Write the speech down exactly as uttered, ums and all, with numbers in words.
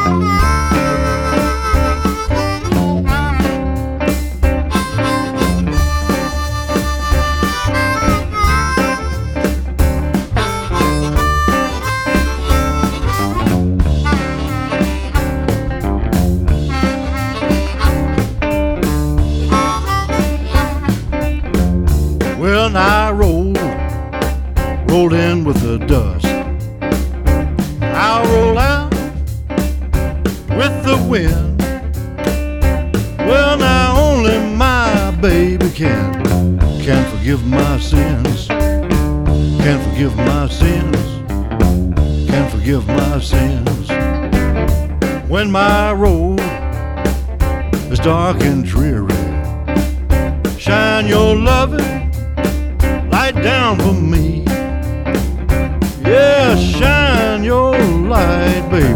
Well, and I rolled, rolled in with the dust. I'll roll out with the wind. Well, now only my baby can, can forgive my sins, can forgive my sins, can forgive my sins. When my road is dark and dreary, shine your loving light down for me. Yeah, shine your light, baby,